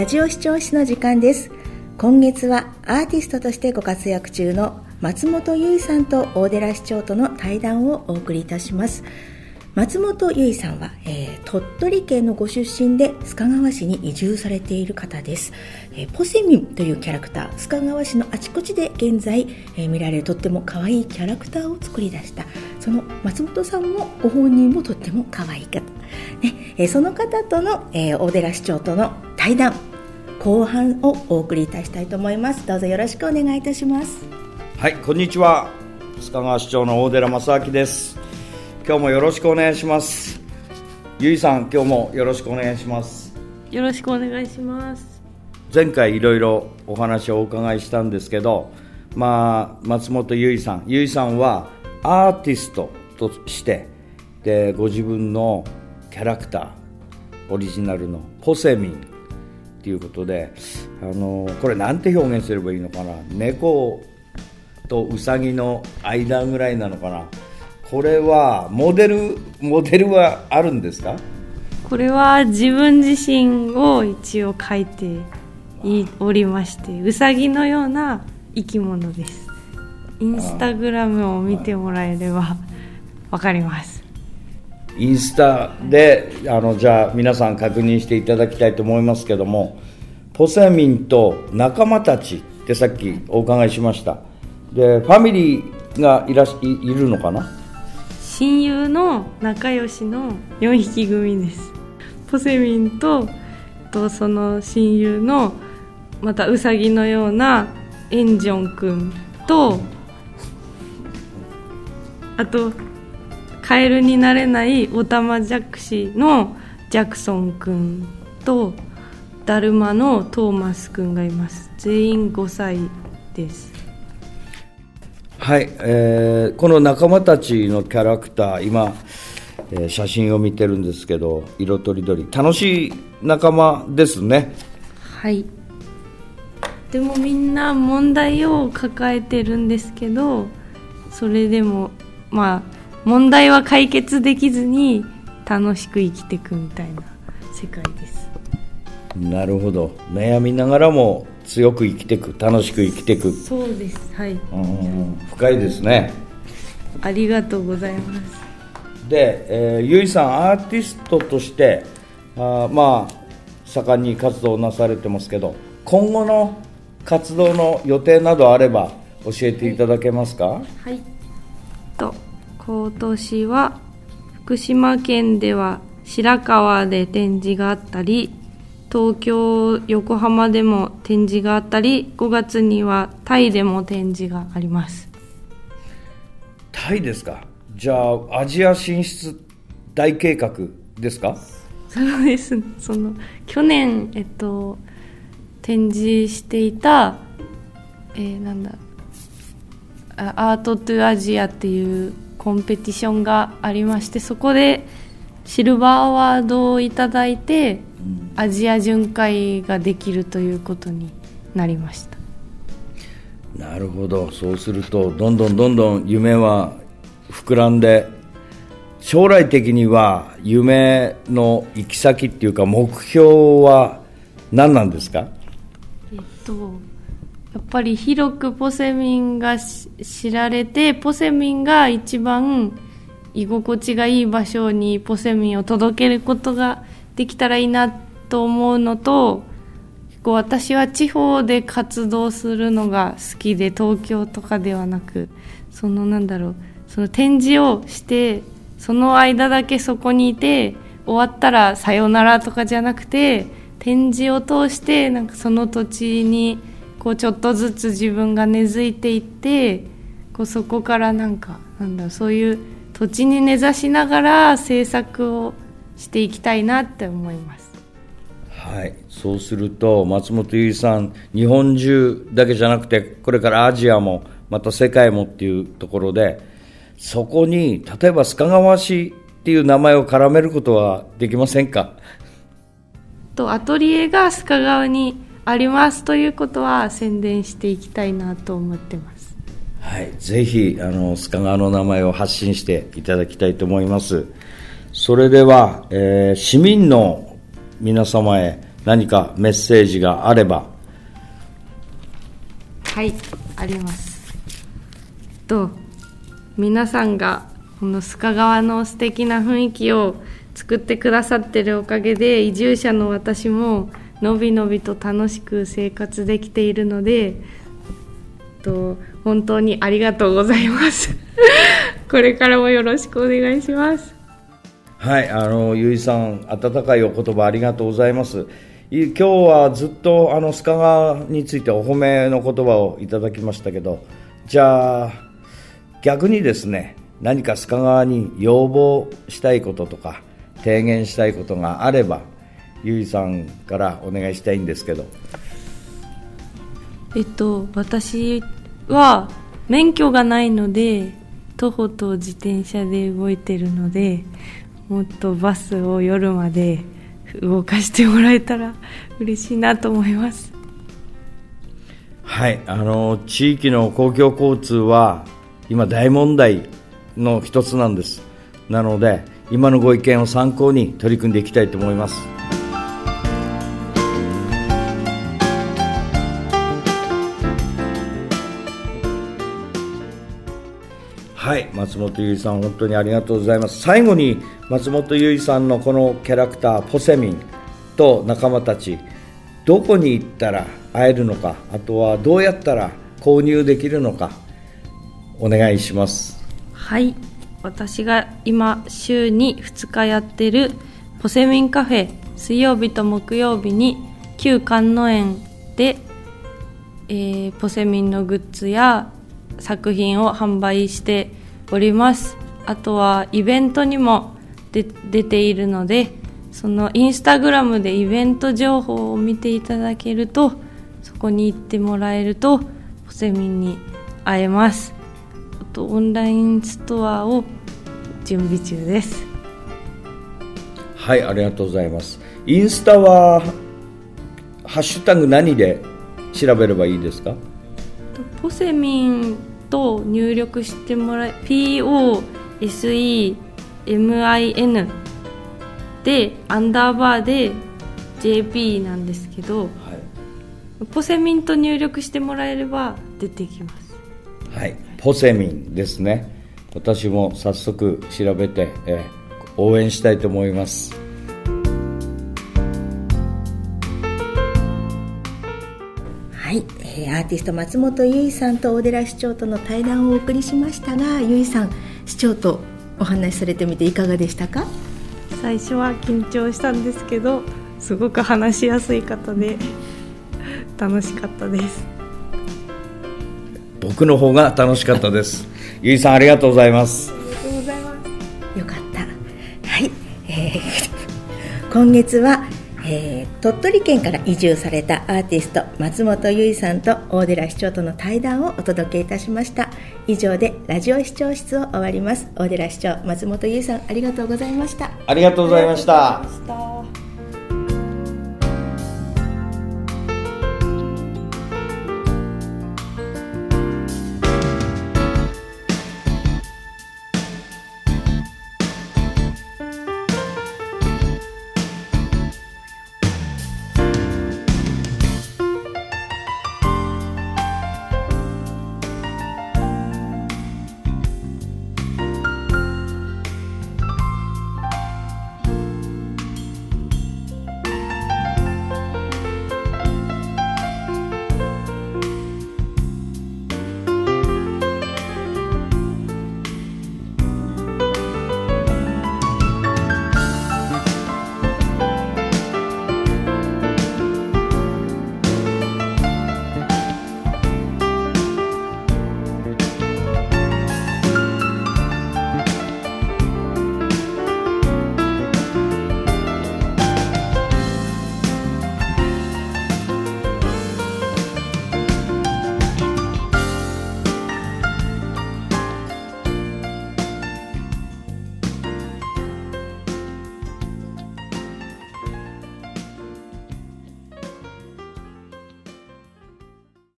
ラジオ視聴室の時間です。今月はアーティストとしてご活躍中の松本結衣さんと大寺市長との対談をお送りいたします。松本結衣さんは、鳥取県のご出身で須賀川市に移住されている方です。ポセミンというキャラクター、須賀川市のあちこちで現在、見られるとっても可愛いキャラクターを作り出した、その松本さんもご本人もとっても可愛い方、その方との、大寺市長との対談後半をお送りいたしたいと思います。どうぞよろしくお願いいたします。 はい、こんにちは。須賀川市長の大寺正明です。今日もよろしくお願いします。ゆいさん、今日もよろしくお願いします。 よろしくお願いします。 前回いろいろお話をお伺いしたんですけど、松本ゆいさんはアーティストとしてでご自分のキャラクターオリジナルのポセミンということで、これなんて表現すればいいのかな、猫とウサギの間ぐらいなのかな。これはモデルはあるんですか？ これは自分自身を一応描いておりまして、ウサギのような生き物です。インスタグラムを見てもらえればわかります。 インスタでじゃあ皆さん確認していただきたいと思いますけども、ポセミンと仲間たちってさっきお伺いしました。でファミリーがいるのかな。 親友の仲良しの4匹組です。ポセミンとその親友のまたウサギのようなエンジョン君と、あとカエルになれないオタマジャクシのジャクソン君とダルマのトーマス君がいます。全員5歳です。 はい、この仲間たちのキャラクター、今、写真を見てるんですけど、色とりどり楽しい仲間ですね。 はい。でもみんな問題を抱えてるんですけど、それでも問題は解決できずに楽しく生きていくみたいな世界です。 なるほど。悩みながらも強く生きていく、楽しく生きていく。 そうです。はい。 深いですね。 ありがとうございます。 で、ゆいさんアーティストとして盛んに活動なされてますけど、今後の活動の予定などあれば教えていただけますか？ はい。今年は福島県では白河で展示があったり、東京、横浜でも展示があったり、5月にはタイでも展示があります。 タイですか？じゃあアジア進出大計画ですか？ そうです。去年、展示していた、アートトゥアジアっていうコンペティションがありまして、そこでシルバーアワードをいただいて、アジア巡回ができるということになりました。 なるほど。そうするとどんどん夢は膨らんで、将来的には夢の行き先っていうか目標は何なんですか？ やっぱり広くポセミンが知られて、ポセミンが一番居心地がいい場所にポセミンを届けることができたらいいなと思うのと、私は地方で活動するのが好きで、東京とかではなく、その展示をしてその間だけそこにいて、終わったらさよならとかじゃなくて、展示を通してその土地にちょっとずつ自分が根付いていって、そこからそういう土地に根ざしながら制作をしていきたいなって思います。 はい、そうすると松本結衣さん、日本中だけじゃなくてこれからアジアもまた世界もっていうところで、そこに例えば須賀川市っていう名前を絡めることはできませんか？ アトリエが須賀川にありますということは宣伝していきたいなと思ってます。 はい、ぜひ須賀川の名前を発信していただきたいと思います。それでは、市民の皆様へ何かメッセージがあれば。 はい、あります。皆さんがこの須賀川の素敵な雰囲気を作ってくださってるおかげで、移住者の私ものびのびと楽しく生活できているので、本当にありがとうございますこれからもよろしくお願いします。 はい、ゆいさん、温かいお言葉ありがとうございます。今日はずっと須賀川についてお褒めの言葉をいただきましたけど、じゃあ逆にですね、何か須賀川に要望したいこととか提言したいことがあれば、ゆいさんからお願いしたいんですけど。 私は免許がないので徒歩と自転車で動いてるので、もっとバスを夜まで動かしてもらえたら嬉しいなと思います。 はい、地域の公共交通は今大問題の一つなんです。なので今のご意見を参考に取り組んでいきたいと思います。はい、松本結衣さん、本当にありがとうございます。最後に松本結衣さんのこのキャラクターポセミンと仲間たち、どこに行ったら会えるのか、あとはどうやったら購入できるのか、お願いします。 はい、私が今週に2日やってるポセミンカフェ、水曜日と木曜日に旧観音園で、ポセミンのグッズや作品を販売しております。あとはイベントにも出ているので、そのインスタグラムでイベント情報を見ていただけると、そこに行ってもらえるとポセミンに会えます。あとオンラインストアを準備中です。 はい、ありがとうございます。インスタはハッシュタグ何で調べればいいですか？ ポセミンと入力してもらえ、POSEMIN でアンダーバーで JP なんですけど、はい、ポセミンと入力してもらえれば出てきます。 はい、ポセミンですね。私も早速調べて、応援したいと思います。 はい、アーティスト松本結衣さんと大寺市長との対談をお送りしましたが、結衣さん、市長とお話しされてみていかがでしたか？ 最初は緊張したんですけど、すごく話しやすい方で楽しかったです。 僕の方が楽しかったです。結衣さん、ありがとうございます。 ありがとうございます。 よかった。はい、今月は、鳥取県から移住されたアーティスト松本結衣さんと大寺市長との対談をお届けいたしました。以上でラジオ視聴室を終わります。大寺市長松本結衣さん、ありがとうございました。 ありがとうございました。